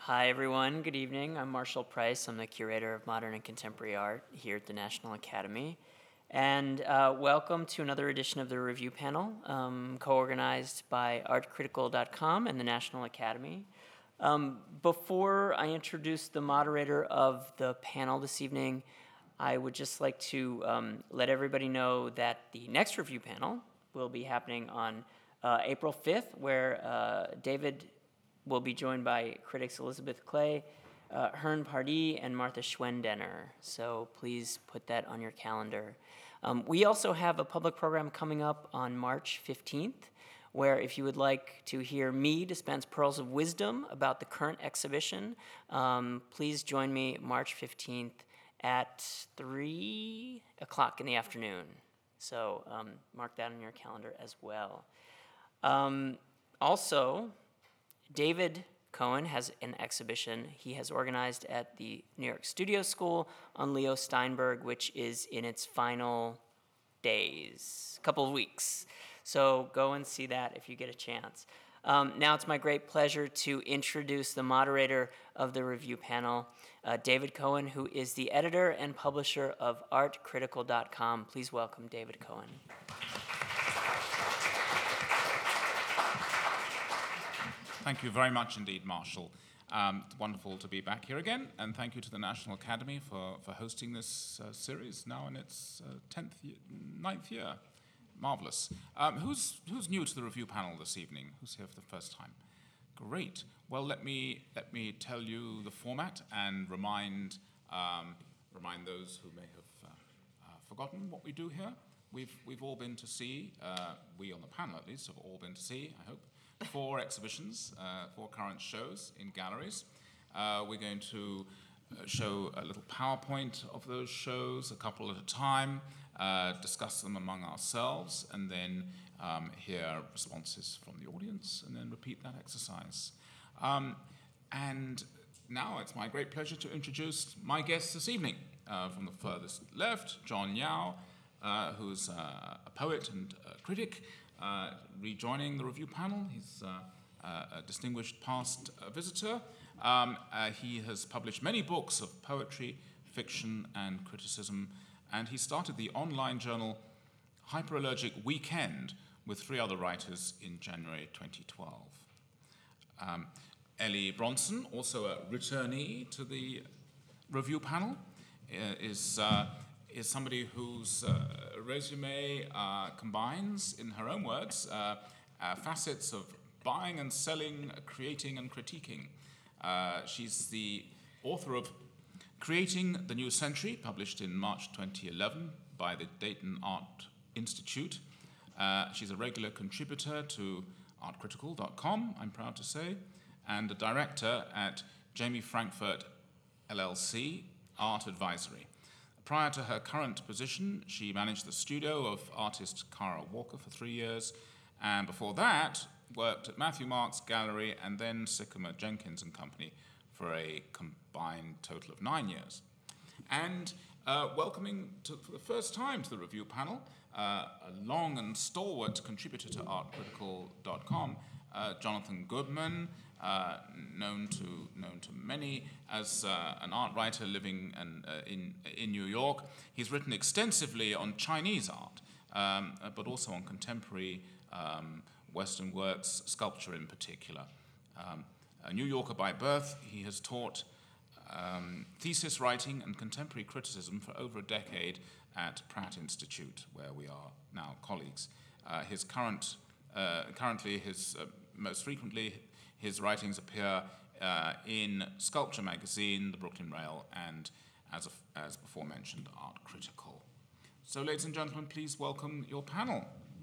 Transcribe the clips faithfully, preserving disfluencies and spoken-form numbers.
Hi, everyone. Good evening. I'm Marshall Price. I'm the curator of modern and contemporary art here at the National Academy. And uh, welcome to another edition of the review panel, um, co-organized by art critical dot com and the National Academy. Um, before I introduce the moderator of the panel this evening, I would just like to um, let everybody know that the next review panel will be happening on uh, April fifth, where uh, David will be joined by critics Elizabeth Clay, uh, Hern Pardee, and Martha Schwendenner. So please put that on your calendar. Um, we also have a public program coming up on March fifteenth, where if you would like to hear me dispense pearls of wisdom about the current exhibition, um, please join me March fifteenth at three o'clock in the afternoon. So um, mark that on your calendar as well. Um, also, David Cohen has an exhibition he has organized at the New York Studio School on Leo Steinberg, which is in its final days, a couple of weeks. So go and see that if you get a chance. Um, now it's my great pleasure to introduce the moderator of the review panel, uh, David Cohen, who is the editor and publisher of art critical dot com. Please welcome David Cohen. Thank you very much indeed, Marshall. Um, it's wonderful to be back here again, and thank you to the National Academy for, for hosting this uh, series, now in its uh, tenth, year, ninth year. Marvelous. Um, who's, who's new to the review panel this evening? Who's here for the first time? Great. Well, let me, let me tell you the format and remind, um, remind those who may have uh, uh, forgotten what we do here. We've, we've all been to see, uh, we on the panel at least, have all been to see, I hope, four exhibitions, uh, four current shows in galleries. Uh, we're going to uh, show a little PowerPoint of those shows, a couple at a time, uh, discuss them among ourselves, and then um, hear responses from the audience, and then repeat that exercise. Um, and now it's my great pleasure to introduce my guest this evening. Uh, from the furthest left, John Yao, uh, who's uh, a poet and a critic, Uh, rejoining the review panel. He's uh, uh, a distinguished past uh, visitor. Um, uh, he has published many books of poetry, fiction, and criticism, and he started the online journal Hyperallergic Weekend with three other writers in January twenty twelve. Um, Ellie Bronson, also a returnee to the review panel, uh, is uh, is somebody whose uh, resume uh, combines, in her own words, uh, uh, facets of buying and selling, creating and critiquing. Uh, she's the author of Creating the New Century, published in March twenty eleven by the Dayton Art Institute. Uh, she's a regular contributor to art critical dot com, I'm proud to say, and a director at Jamie Frankfurt L L C Art Advisory. Prior to her current position, she managed the studio of artist Kara Walker for three years, and before that, worked at Matthew Marks Gallery and then Sycamore Jenkins and Company for a combined total of nine years. And uh, welcoming to, for the first time to the review panel, uh, a long and stalwart contributor to art critical dot com, uh, Jonathan Goodman, Uh, known to known to many as uh, an art writer living in, uh, in in New York. He's written extensively on Chinese art, um, uh, but also on contemporary um, Western works, sculpture in particular. Um, a New Yorker by birth, he has taught um, thesis writing and contemporary criticism for over a decade at Pratt Institute, where we are now colleagues. Uh, his current uh, currently his uh, most frequently. His writings appear uh, in Sculpture Magazine, the Brooklyn Rail, and as, a, as before mentioned, Art Critical. So, ladies and gentlemen, please welcome your panel.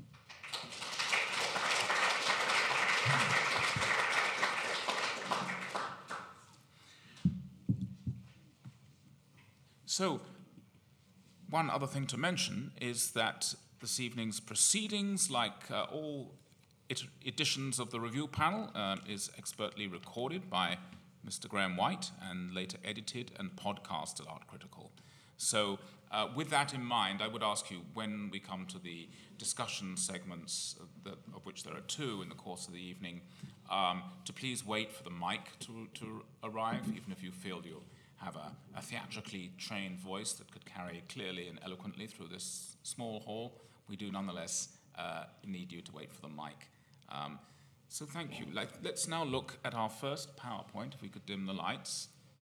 So, one other thing to mention is that this evening's proceedings, like uh, all editions of the review panel, um, is expertly recorded by Mister Graham White and later edited and podcast at Art Critical. So uh, with that in mind, I would ask you, when we come to the discussion segments, that, of which there are two in the course of the evening, um, to please wait for the mic to, to arrive, even if you feel you have a, a theatrically trained voice that could carry clearly and eloquently through this small hall. We do nonetheless uh, need you to wait for the mic. Um, so thank you. Like, let's now look at our first PowerPoint, if we could dim the lights.